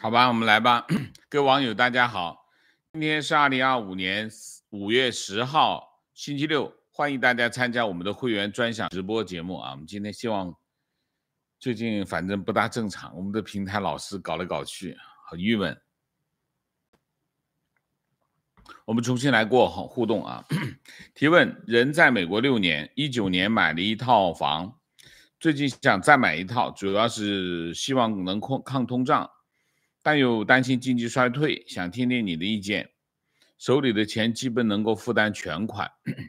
好吧，我们来吧。各位网友，大家好，今天是2025年5月10号，星期六，欢迎大家参加我们的会员专享直播节目啊。我们今天希望最近反正不大正常，我们的平台老是搞来搞去，很郁闷。我们重新来过互动啊。提问：人在美国6年，19年买了一套房，最近想再买一套，主要是希望能抗通胀，但又担心经济衰退，想听听你的意见。手里的钱基本能够负担全款。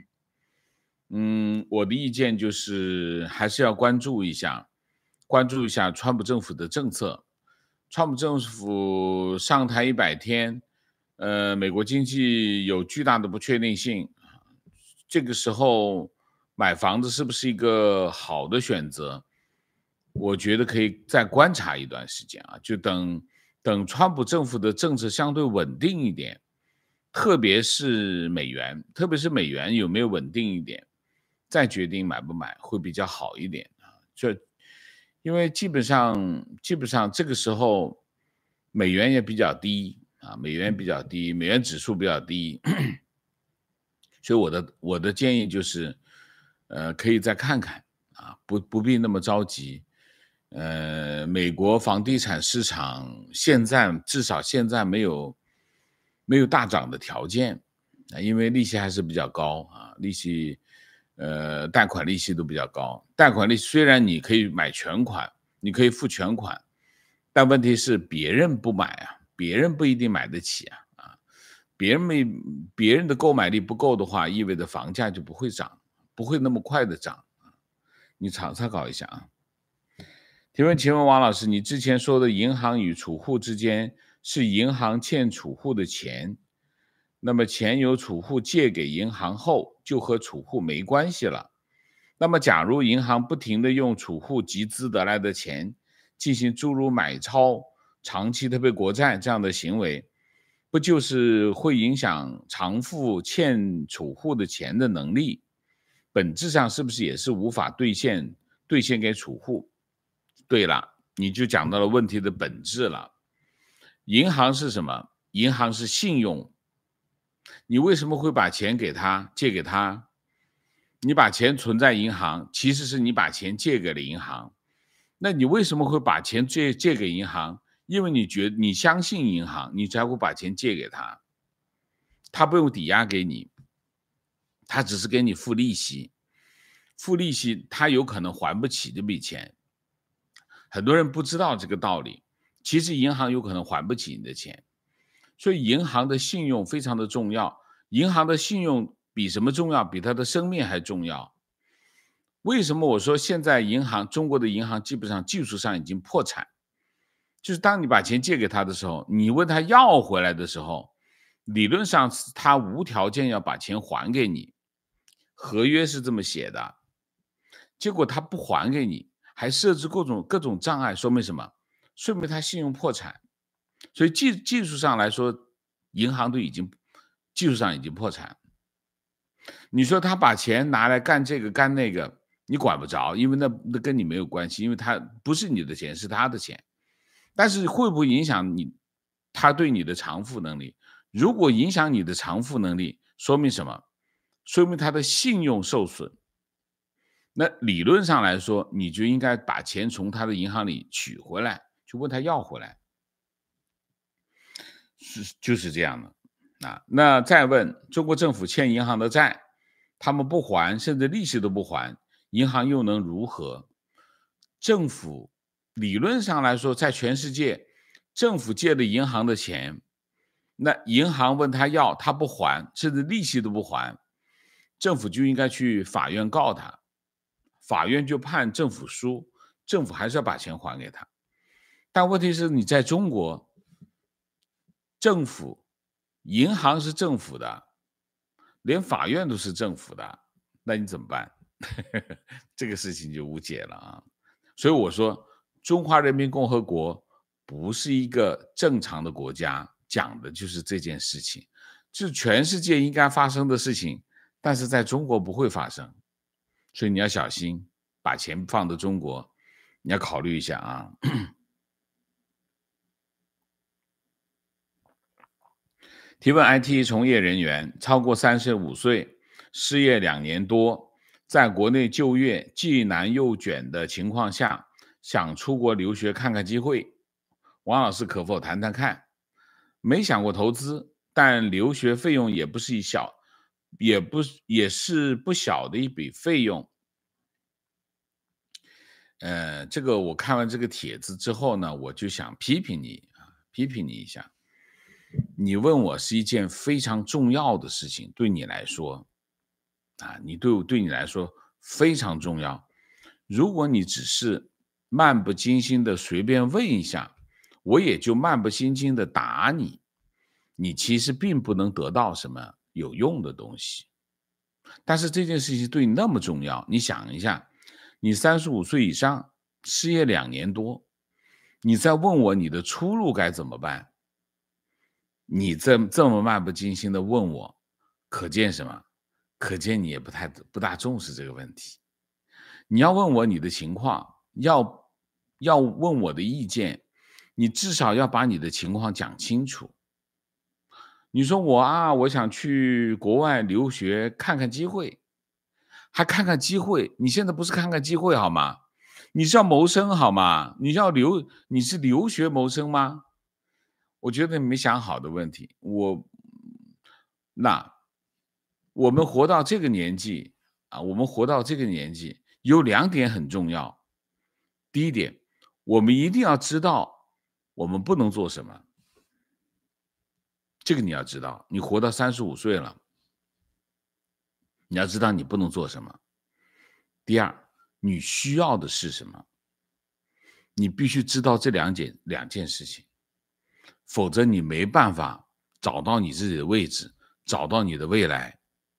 我的意见就是还是要关注一下川普政府的政策。川普政府上台100天，美国经济有巨大的不确定性，这个时候买房子是不是一个好的选择？我觉得可以再观察一段时间啊，就等川普政府的政策相对稳定一点，特别是美元有没有稳定一点，再决定买不买会比较好一点啊。因为基本上这个时候美元也比较低啊，美元指数比较低，所以我的建议就是，可以再看看啊，不必那么着急。美国房地产市场至少现在没有大涨的条件啊，因为利息还是比较高啊，贷款利息都比较高。贷款利息虽然你可以买全款，你可以付全款，但问题是别人不买啊，别人不一定买得起啊。别人的购买力不够的话，意味着房价就不会涨，不会那么快的涨。你参考一下啊。请问王老师，你之前说的银行与储户之间是银行欠储户的钱，那么钱由储户借给银行后，就和储户没关系了。那么假如银行不停地用储户集资得来的钱进行诸如买超、长期特别国债这样的行为，不就是会影响偿付欠储户的钱的能力？本质上是不是也是无法兑现给储户？对了，你就讲到了问题的本质了。银行是什么？银行是信用。你为什么会把钱给他，借给他？你把钱存在银行，其实是你把钱借给了银行。那你为什么会把钱借给银行？因为你相信银行，你才会把钱借给他。他不用抵押给你，他只是给你付利息。付利息他有可能还不起这笔钱。很多人不知道这个道理，其实银行有可能还不起你的钱，所以银行的信用非常的重要。银行的信用比什么重要？比他的生命还重要。为什么我说现在中国的银行基本上技术上已经破产？就是当你把钱借给他的时候，你问他要回来的时候，理论上是他无条件要把钱还给你，合约是这么写的。结果他不还给你，还设置各种障碍，说明什么？说明他信用破产。所以技术上来说，银行技术上已经破产。你说他把钱拿来干这个干那个，你管不着，因为那跟你没有关系，因为他不是你的钱，是他的钱。但是会不会影响他对你的偿付能力？如果影响你的偿付能力，说明什么？说明他的信用受损。那理论上来说，你就应该把钱从他的银行里取回来，去问他要回来，就是这样的啊。那再问，中国政府欠银行的债，他们不还，甚至利息都不还，银行又能如何？政府理论上来说，在全世界，政府借了银行的钱，那银行问他要，他不还，甚至利息都不还，政府就应该去法院告他。法院就判政府输，政府还是要把钱还给他。但问题是你在中国，银行是政府的，连法院都是政府的，那你怎么办？这个事情就无解了啊。所以我说，中华人民共和国不是一个正常的国家，讲的就是这件事情，是全世界应该发生的事情，但是在中国不会发生。所以你要小心，把钱放到中国，你要考虑一下啊。 提问 ：IT 从业人员超过35岁，失业2年多，在国内就业既难又卷的情况下，想出国留学看看机会，王老师可否谈谈看？没想过投资，但留学费用也不是也是不小的一笔费用。这个我看完这个帖子之后呢，我就想批评你啊，批评你一下。你问我是一件非常重要的事情，对你来说啊，对你来说非常重要。如果你只是漫不经心的随便问一下，我也就漫不经心的答你，你其实并不能得到什么有用的东西。但是这件事情对你那么重要，你想一下，你35岁以上，失业2年多，你在问我你的出路该怎么办？你这么漫不经心的问我，可见什么？可见你也不大重视这个问题。你要问我你的情况，要问我的意见，你至少要把你的情况讲清楚。你说我想去国外留学看看机会，还看看机会，你现在不是看看机会好吗？你是要谋生好吗？你是留学谋生吗？我觉得你没想好的问题。那我们活到这个年纪啊，我们活到这个年纪有2点很重要。第一点，我们一定要知道我们不能做什么，这个你要知道。你活到35岁了，你要知道你不能做什么。第二，你需要的是什么？你必须知道这两件事情，否则你没办法找到你自己的位置，找到你的未来。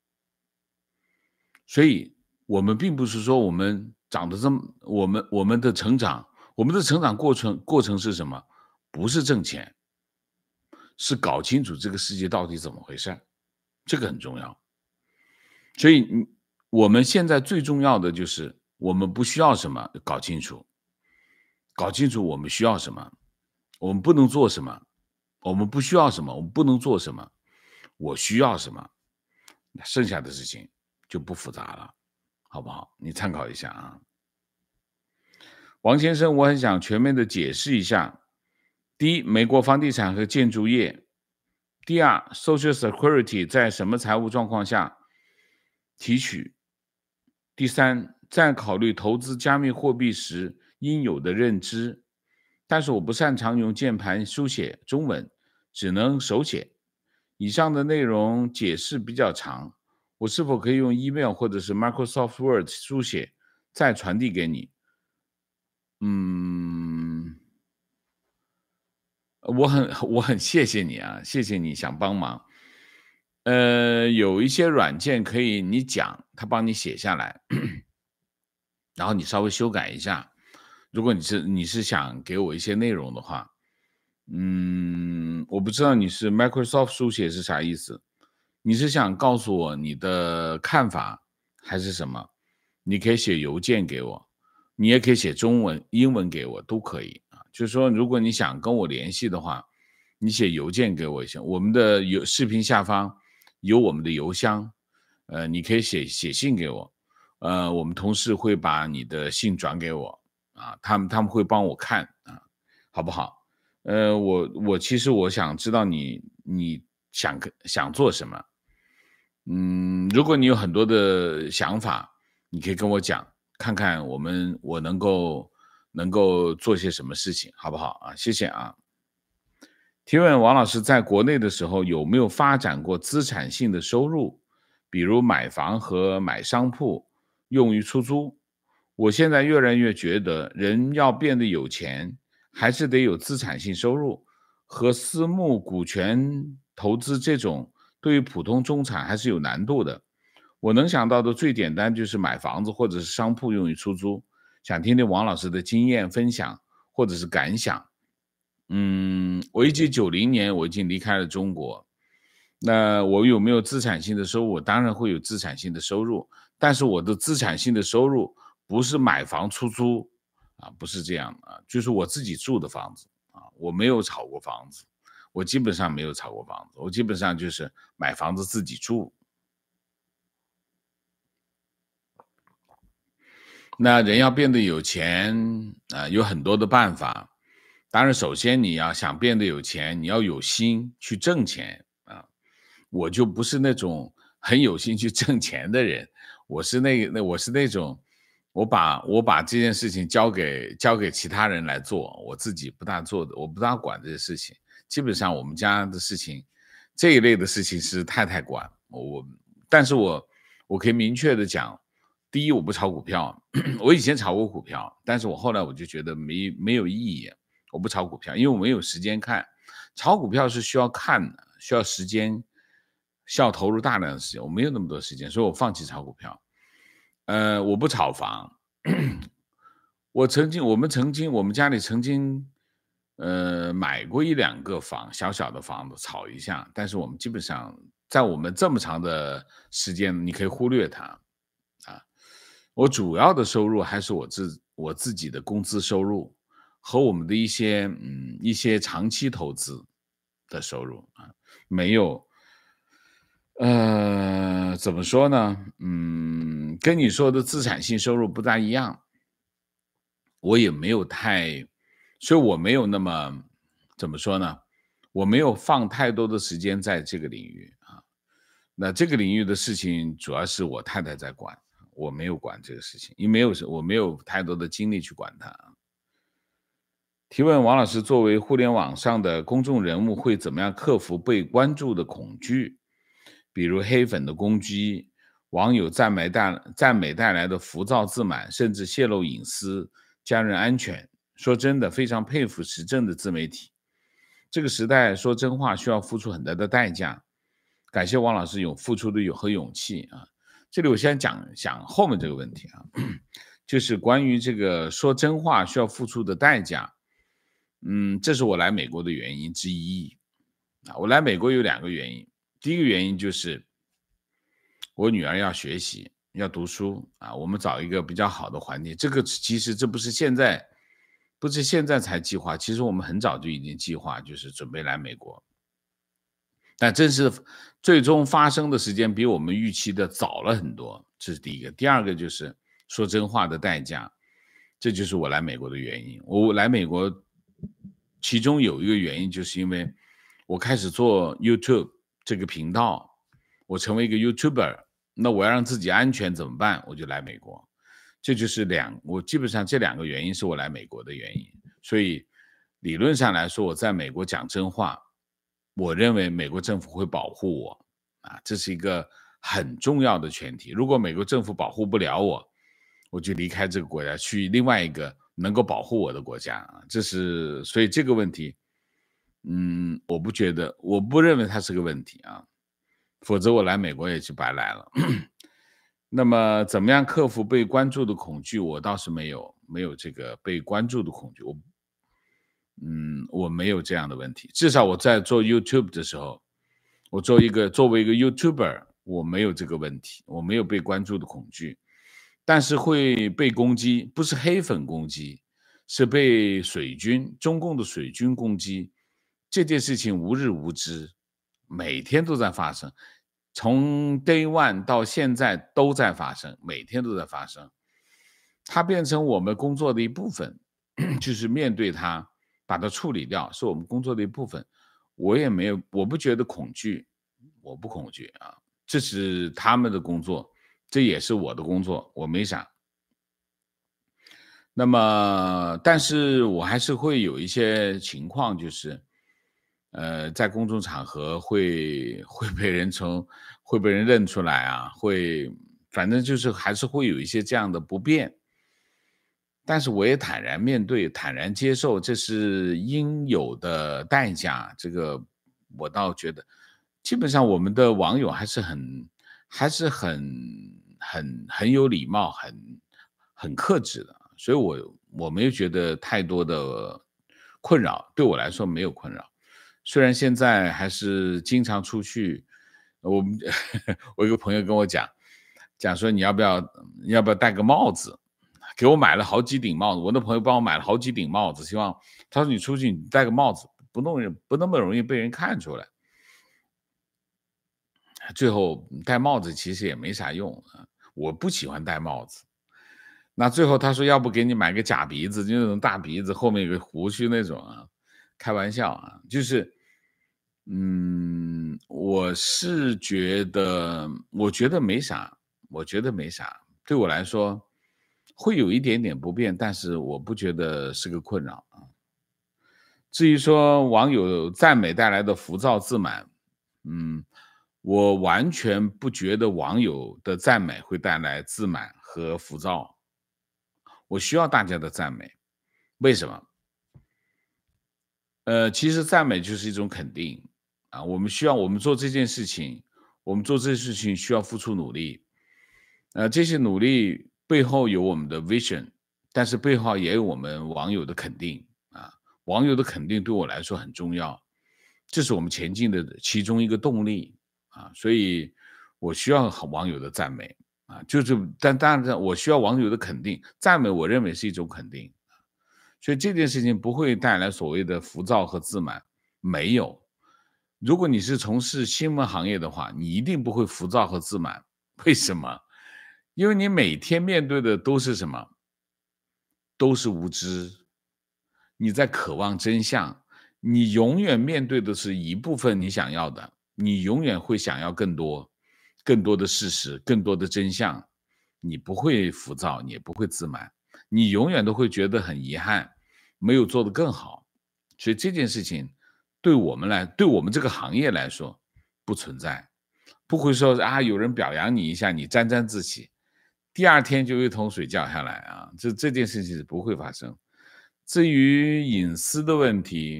所以我们并不是说我们长得这么，我们的成长过程是什么？不是挣钱，是搞清楚这个世界到底怎么回事，这个很重要。所以我们现在最重要的就是我们不需要什么，搞清楚我们需要什么，我们不能做什么，我们不需要什么，我们不能做什么，我需要什么，剩下的事情就不复杂了，好不好？你参考一下啊。王先生，我很想全面的解释一下：第一，美国房地产和建筑业；第二 ，Social Security 在什么财务状况下提取；第三，在考虑投资加密货币时应有的认知。但是我不擅长用键盘书写中文，只能手写。以上的内容解释比较长，我是否可以用 email 或者是 Microsoft Word 书写，再传递给你？我很谢谢你啊，谢谢你想帮忙。有一些软件可以你讲，它帮你写下来，然后你稍微修改一下。如果你是想给我一些内容的话，我不知道你是 Microsoft 书写是啥意思，你是想告诉我你的看法还是什么？你可以写邮件给我，你也可以写中文、英文给我，都可以啊。就是说，如果你想跟我联系的话，你写邮件给我一下，我们的视频下方有我们的邮箱，你可以写信给我，我们同事会把你的信转给我啊，他们会帮我看啊，好不好？其实我想知道你想做什么，如果你有很多的想法，你可以跟我讲，看看我能够做些什么事情，好不好啊？谢谢啊。提问：王老师在国内的时候有没有发展过资产性的收入，比如买房和买商铺，用于出租？我现在越来越觉得，人要变得有钱，还是得有资产性收入，和私募股权投资这种对于普通中产还是有难度的。我能想到的最简单就是买房子或者是商铺用于出租，想听听王老师的经验分享或者是感想。我1990年我已经离开了中国，那我有没有资产性的收入？我当然会有资产性的收入，但是我的资产性的收入不是买房出租啊，不是这样啊，就是我自己住的房子啊，我没有炒过房子， 我基本上没有炒过房子，我基本上就是买房子自己住。那人要变得有钱有很多的办法。当然首先你要想变得有钱，你要有心去挣钱我就不是那种很有心去挣钱的人，我是那种我把这件事情交给其他人来做，我自己不大做的，我不大管这些事情。基本上我们家的事情，这一类的事情是太太管。但是我可以明确的讲，第一，我不炒股票，我以前炒过股票，但是我后来我就觉得没有意义，我不炒股票，因为我没有时间看。炒股票是需要看的，需要时间，需要投入大量的时间，我没有那么多时间，所以我放弃炒股票。我不炒房，我们家里曾经买过一两个小小的房子炒一下，但是我们基本上在我们这么长的时间，你可以忽略它啊。我主要的收入还是我自己的工资收入和我们的一些长期投资的收入没有怎么说呢？跟你说的资产性收入不大一样，我也没有所以我没有那么怎么说呢？我没有放太多的时间在这个领域那这个领域的事情主要是我太太在管，我没有管这个事情，因为我没有太多的精力去管它提问王老师，作为互联网上的公众人物，会怎么样克服被关注的恐惧？比如黑粉的攻击、网友赞美带来的浮躁自满，甚至泄露隐私、家人安全。说真的，非常佩服时政的自媒体。这个时代说真话需要付出很大的代价。感谢王老师付出的和勇气这里我先讲后面这个问题就是关于这个说真话需要付出的代价。这是我来美国的原因之一我来美国有两个原因，第一个原因就是我女儿要学习，要读书我们找一个比较好的环境。其实这不是现在才计划，其实我们很早就已经计划，就是准备来美国。但真是最终发生的时间比我们预期的早了很多，这是第一个。第二个就是说真话的代价，这就是我来美国的原因。我来美国其中有一个原因就是因为我开始做 YouTube 这个频道，我成为一个 YouTuber， 那我要让自己安全怎么办？我就来美国。这就是我基本上这两个原因是我来美国的原因。所以理论上来说，我在美国讲真话，我认为美国政府会保护我这是一个很重要的前提。如果美国政府保护不了我，我就离开这个国家，去另外一个能够保护我的国家所以这个问题我不认为它是个问题否则我来美国也就白来了那么怎么样克服被关注的恐惧，我倒是没有这个被关注的恐惧。我没有这样的问题，至少我在做 YouTube 的时候，我作为一个 YouTuber， 我没有这个问题，我没有被关注的恐惧。但是会被攻击，不是黑粉攻击，是被中共的水军攻击。这件事情无日无之，每天都在发生，从 Day One 到现在都在发生，每天都在发生。它变成我们工作的一部分，就是面对它，把它处理掉，是我们工作的一部分。我不觉得恐惧，我不恐惧这是他们的工作，这也是我的工作，我没啥。那么但是我还是会有一些情况，就是在公众场合会被人认出来反正就是还是会有一些这样的不便。但是我也坦然面对，坦然接受，这是应有的代价。这个我倒觉得基本上我们的网友还是很有礼貌，很克制的，所以我没有觉得太多的困扰，对我来说没有困扰。虽然现在还是经常出去，我一个朋友跟我讲说你要不要戴个帽子，给我买了好几顶帽子，我的朋友帮我买了好几顶帽子，希望他说你出去你戴个帽子， 不那么容易被人看出来。最后戴帽子其实也没啥用啊，我不喜欢戴帽子。那最后他说要不给你买个假鼻子，就那种大鼻子后面有个胡须那种啊，开玩笑啊，就是我是觉得没啥，对我来说会有一点点不便，但是我不觉得是个困扰啊。至于说网友赞美带来的浮躁自满，嗯，我完全不觉得网友的赞美会带来自满和浮躁，我需要大家的赞美。为什么？其实赞美就是一种肯定啊，我们做这件事情，需要付出努力，这些努力背后有我们的 vision，但是背后也有我们网友的肯定啊，网友的肯定对我来说很重要，这是我们前进的其中一个动力啊，所以我需要网友的赞美啊，但当然我需要网友的肯定，赞美我认为是一种肯定。所以这件事情不会带来所谓的浮躁和自满，没有。如果你是从事新闻行业的话，你一定不会浮躁和自满。为什么？因为你每天面对的都是什么？都是无知。你在渴望真相，你永远面对的是一部分你想要的，你永远会想要更多，更多的事实，更多的真相。你不会浮躁，你也不会自满，你永远都会觉得很遗憾，没有做得更好。所以这件事情对我们这个行业来说不存在，不会说啊有人表扬你一下，你沾沾自喜，第二天就一桶水浇下来啊，这件事情是不会发生。至于隐私的问题，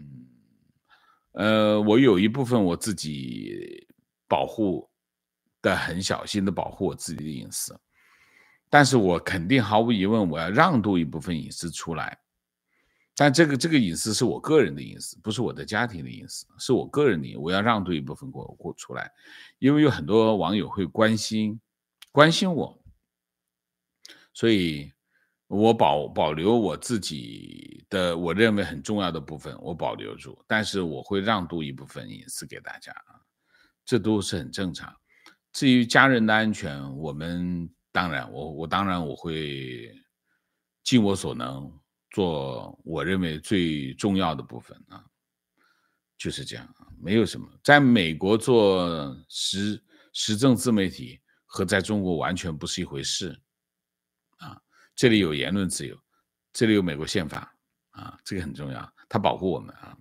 我有一部分我自己保护的很小心的保护我自己的隐私，但是我肯定毫无疑问我要让渡一部分隐私出来，但这个隐私是我个人的隐私，不是我的家庭的隐私，是我个人的隐私，我要让渡一部分过出来，因为有很多网友会关心我，所以我保留我自己的我认为很重要的部分，我保留住，但是我会让渡一部分隐私给大家啊，这都是很正常。至于家人的安全，我当然我会尽我所能做我认为最重要的部分啊，就是这样啊，没有什么。在美国做时政自媒体和在中国完全不是一回事。这里有言论自由，这里有美国宪法啊，这个很重要，它保护我们啊。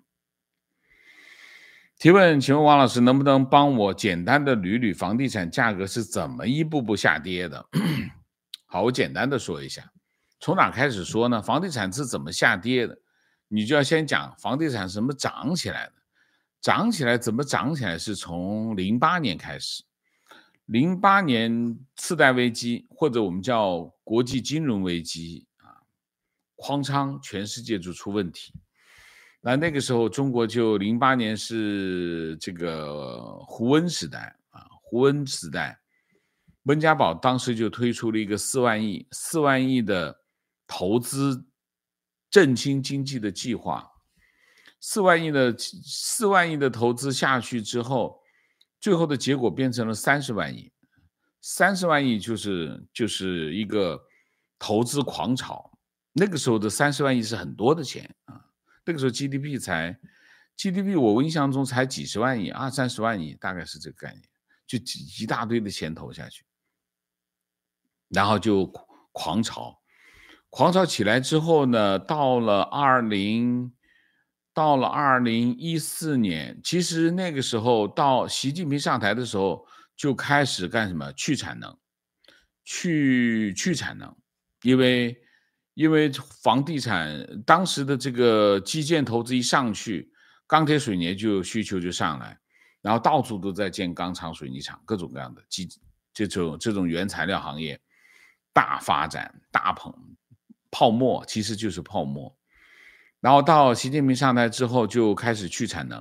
提问，请问王老师能不能帮我简单的捋捋房地产价格是怎么一步步下跌的？好，我简单的说一下，从哪开始说呢？房地产是怎么下跌的？你就要先讲房地产什么涨起来的，怎么涨起来是从08年开始。08年次贷危机，或者我们叫国际金融危机啊，哐当，全世界就出问题。那个时候中国就08年是这个胡温时代啊，温家宝当时就推出了一个4万亿的投资振兴经济的计划。4万亿的投资下去之后，最后的结果变成了30万亿，30万亿就是一个投资狂潮。那个时候的30万亿是很多的钱啊，那个时候 GDP 我印象中才几十万亿，20-30万亿，大概是这个概念，就一大堆的钱投下去，然后就狂潮起来之后呢，到了2014年，其实那个时候到习近平上台的时候就开始干什么？去产能，因为房地产当时的这个基建投资一上去，钢铁水泥需求就上来，然后到处都在建钢厂、水泥厂，各种各样的这种原材料行业大发展、泡沫，其实就是泡沫。然后到习近平上台之后，就开始去产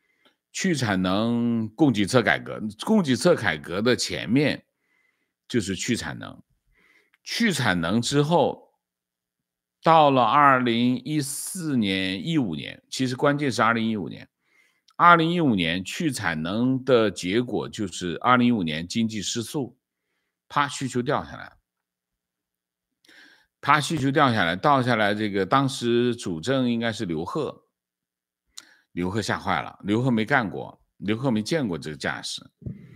能，供给侧改革的前面就是去产能之后， 到了2014年、15年，其实关键是2015年。2015年去产能的结果就是2015年经济失速，啪，需求掉下来，掉下来这个当时主政应该是刘鹤，刘鹤吓坏了，刘鹤没干过，刘鹤没见过这个架势，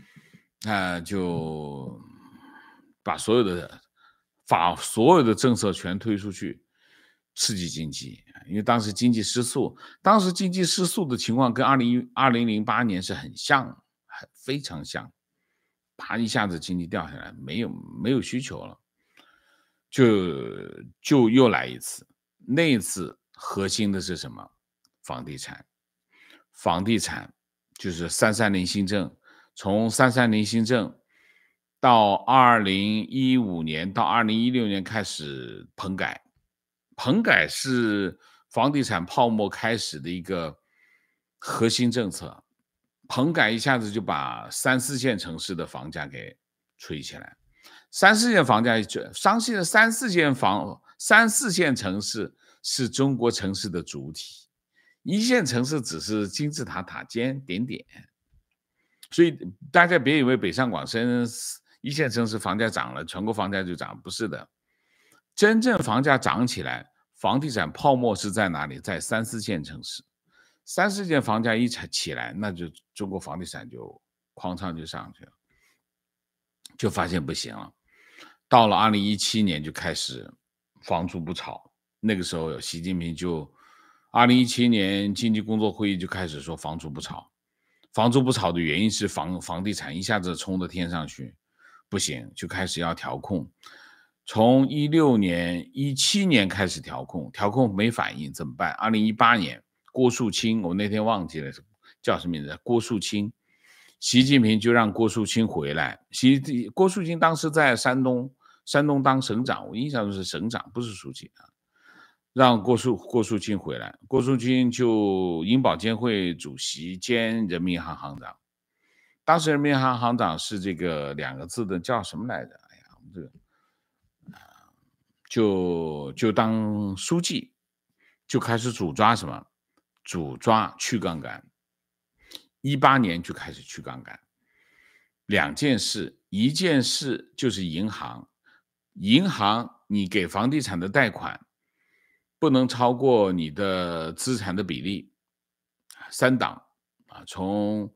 就把所有的政策全推出去，刺激经济。因为当时经济失速，的情况跟2008年是很像，非常像，啪一下子经济掉下来，没有需求了，就又来一次。那一次核心的是什么？房地产。房地产就是330新政，从330新政到2015年到2016年开始棚改，棚改是房地产泡沫开始的一个核心政策，棚改一下子就把3、4线城市的房价给吹起来。3、4线房价，相信3、4线城市是中国城市的主体，一线城市只是金字塔塔尖点点。所以大家别以为北上广深一线城市房价涨了，全国房价就涨，不是的。真正房价涨起来，房地产泡沫是在哪里？在3、4线城市。3、4线房价一起来，那就中国房地产就哐当就上去了，就发现不行了。到了2017年就开始房住不炒，那个时候习近平就2017年经济工作会议就开始说房住不炒。房住不炒的原因是房地产一下子冲到天上去，不行，就开始要调控。从16年、17年开始调控没反应怎么办？2018年郭树清，我那天忘记了叫什么名字，郭树清，习近平就让郭树清回来。郭树清当时在山东当省长，我印象中是省长，不是书记啊。让郭树清回来，郭树清就银保监会主席兼人民银行行长。当时人民银行行长是这个2个字的叫什么来着？哎呀，这个就当书记，就开始主抓什么？主抓去杠杆。18年就开始去杠杆。2件事，一件事就是银行你给房地产的贷款不能超过你的资产的比例，3档啊，从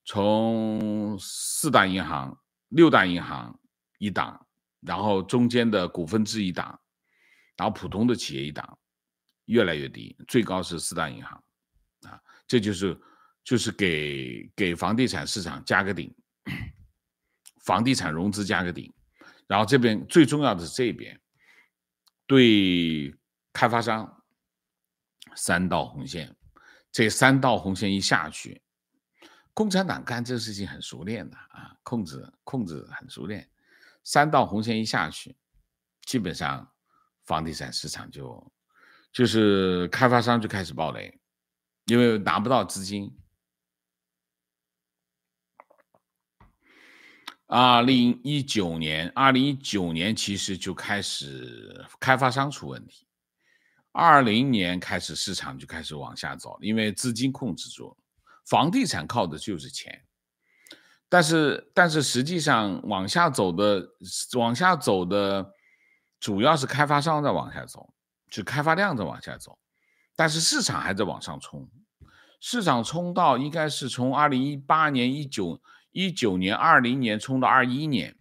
4大银行、6大银行1档，然后中间的股份制1档，然后普通的企业1档，越来越低，最高是4大银行啊，这就是给房地产市场加个顶，房地产融资加个顶，然后这边最重要的是这边对开发商3道红线，这3道红线一下去，共产党干这个事情很熟练的啊，控制很熟练。3道红线一下去，基本上房地产市场就是开发商就开始暴雷，因为拿不到资金。2019年其实就开始开发商出问题，20年开始市场就开始往下走，因为资金控制住了，房地产靠的就是钱，但是实际上往下走的主要是开发商在往下走，就开发量在往下走，但是市场还在往上冲，市场冲到应该是从2018年、19年、20年冲到21年，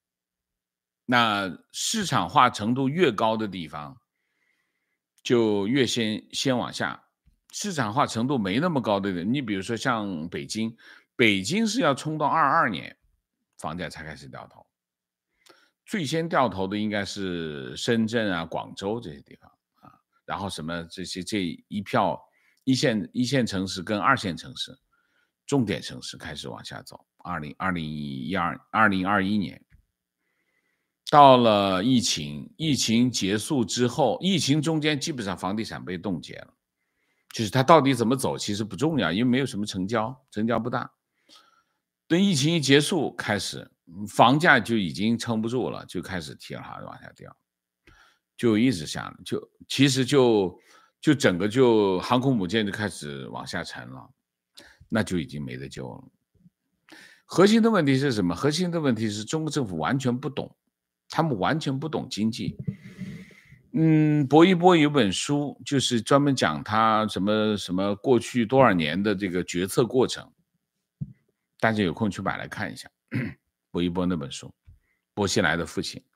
那市场化程度越高的地方，就越先往下。市场化程度没那么高的人，你比如说像北京是要冲到22年，房价才开始掉头。最先掉头的应该是深圳啊、广州这些地方啊，然后什么这一票一线城市跟2线城市、重点城市开始往下走。2021年。到了疫情结束之后，疫情中间基本上房地产被冻结了，就是它到底怎么走其实不重要，因为没有什么成交不大。等疫情一结束，开始房价就已经撑不住了，就开始踢了往下掉。 就一直下，其实就整个就航空母舰就开始往下沉了，那就已经没得救了。核心的问题是什么？核心的问题是中国政府完全不懂，他们完全不懂经济。薄一波有本书，就是专门讲他什么什么过去多少年的这个决策过程，大家有空去买来看一下。薄一波那本书，薄熙来的父亲，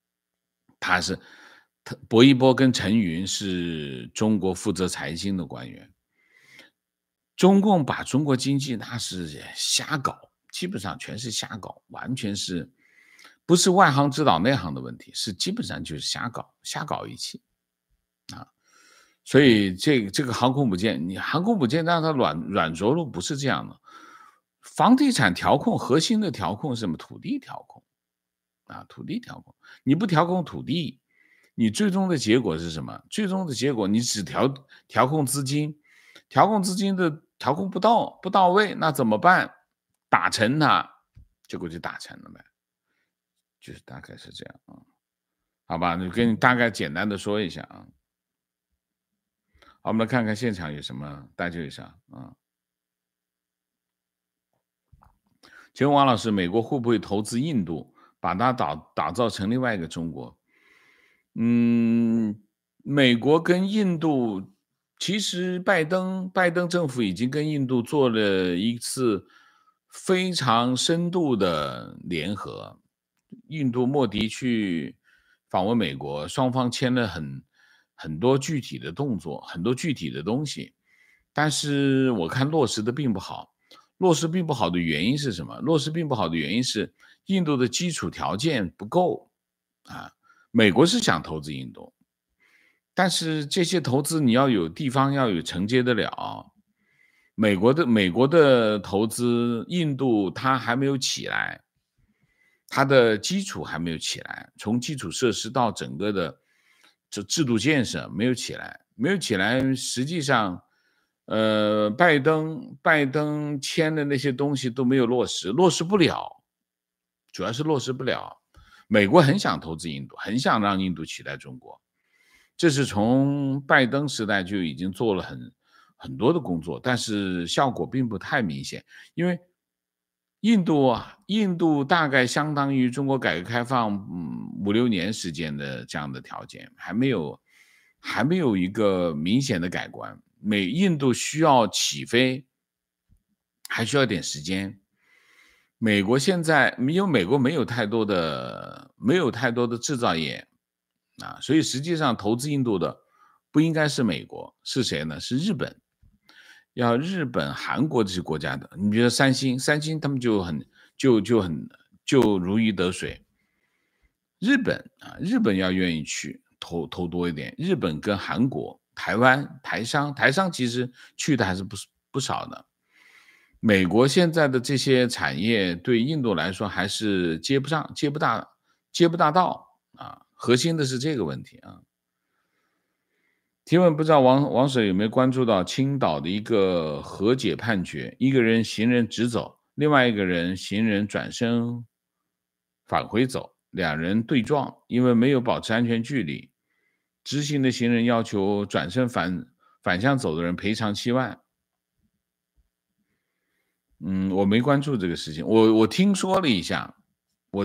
薄一波跟陈云是中国负责财经的官员。中共把中国经济那是瞎搞，基本上全是瞎搞，完全是不是外行指导内行的问题，是基本上就是瞎搞一气啊。所以这个航空母舰，你航空母舰让它软着陆不是这样的。房地产调控核心的调控是什么？土地调控啊，土地调控。你不调控土地，你最终的结果是什么？最终的结果你只调控资金，调控资金的调控不到位，那怎么办？打沉它，结果就打沉了呗，就是大概是这样啊。好吧，就跟你大概简单的说一下啊。好，我们来看看现场有什么，大家有啥啊？请问王老师，美国会不会投资印度，把它打造成另外一个中国？美国跟印度，其实拜登政府已经跟印度做了一次非常深度的联合。印度莫迪去访问美国，双方签了很多具体的动作，很多具体的东西，但是我看落实的并不好。落实并不好的原因是什么？落实并不好的原因是印度的基础条件不够啊。美国是想投资印度，但是这些投资你要有地方要有承接得了。美国的投资，印度它还没有起来，它的基础还没有起来，从基础设施到整个的这制度建设没有起来，实际上。拜登签的那些东西都没有落实不了，主要是落实不了。美国很想投资印度，很想让印度取代中国，这是从拜登时代就已经做了很多的工作，但是效果并不太明显，因为印度大概相当于中国改革开放5-6年时间的这样的条件，还没有一个明显的改观。印度需要起飞，还需要点时间。美国现在因为美国没有太多的制造业啊，所以实际上投资印度的不应该是美国，是谁呢？是日本。要日本、韩国这些国家的，你比如说三星他们就如鱼得水。日本要愿意去投多一点，日本跟韩国。台湾台商其实去的还是不少的。美国现在的这些产业对印度来说还是接不大到啊，核心的是这个问题啊。提问不知道王婶有没有关注到青岛的一个和解判决，一个人行人直走，另外一个人行人转身返回走，两人对撞，因为没有保持安全距离。直行的行人要求转身反向走的人赔偿7万。我没关注这个事情，我听说了一下，我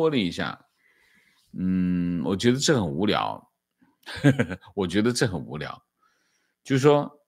觉得这很无聊，我觉得这很无聊，就是说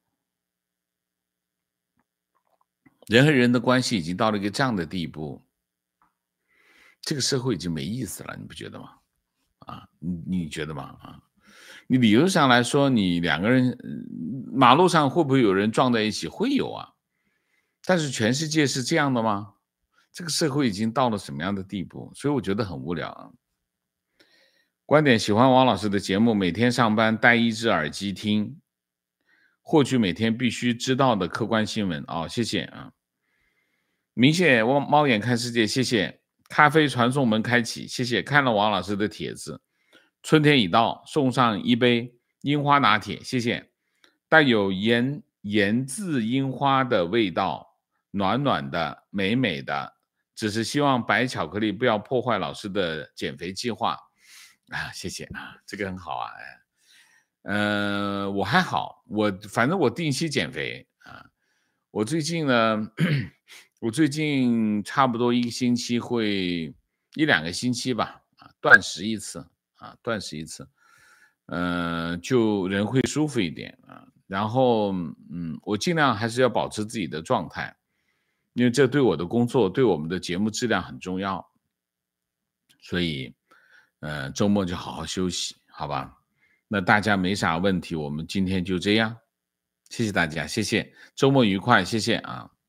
人和人的关系已经到了一个这样的地步，这个社会已经没意思了，你不觉得吗？啊，你觉得吗？啊？你理论上来说，你两个人马路上会不会有人撞在一起？会有啊，但是全世界是这样的吗？这个社会已经到了什么样的地步？所以我觉得很无聊啊。观点喜欢王老师的节目，每天上班戴一只耳机听，获取每天必须知道的客观新闻。谢谢啊。明谢猫眼看世界，谢谢。咖啡传送门开启，谢谢。看了王老师的帖子。春天已到，送上一杯樱花拿铁，谢谢。带有盐渍樱花的味道，暖暖的，美美的。只是希望白巧克力不要破坏老师的减肥计划。 啊，谢谢啊，这个很好啊，哎。我还好，反正我定期减肥啊。我最近呢，我最近差不多1个星期会1、2个星期吧，啊，断食一次啊，断食一次，就人会舒服一点啊。然后，我尽量还是要保持自己的状态，因为这对我的工作，对我们的节目质量很重要。所以，周末就好好休息，好吧？那大家没啥问题，我们今天就这样，谢谢大家，谢谢，周末愉快，谢谢啊。